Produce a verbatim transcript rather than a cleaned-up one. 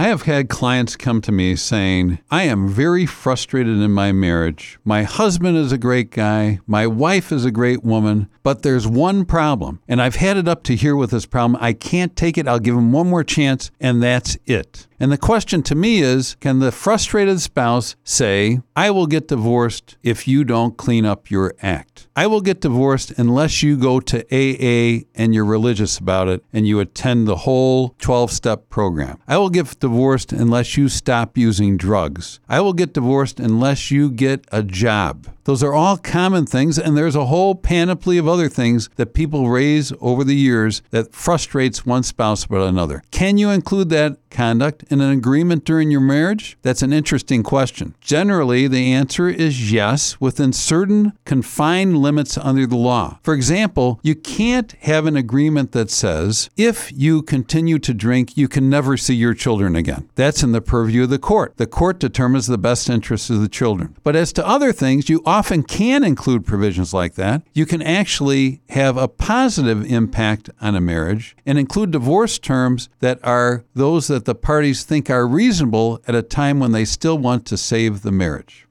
I have had clients come to me saying, I am very frustrated in my marriage. My husband is a great guy. My wife is a great woman. But there's one problem, and I've had it up to here with this problem. I can't take it. I'll give him one more chance, and that's it. And the question to me is, can the frustrated spouse say, I will get divorced if you don't clean up your act? I will get divorced unless you go to A A and you're religious about it and you attend the whole twelve-step program. I will get divorced unless you stop using drugs. I will get divorced unless you get a job. Those are all common things, and there's a whole panoply of other things that people raise over the years that frustrates one spouse about another. Can you include that conduct in an agreement during your marriage? That's an interesting question. Generally, the answer is yes, within certain confined limits under the law. For example, you can't have an agreement that says, if you continue to drink, you can never see your children again. That's in the purview of the court. The court determines the best interests of the children. But as to other things, you often can include provisions like that. You can actually have a positive impact on a marriage and include divorce terms that are those that the parties think are reasonable at a time when they still want to save the marriage.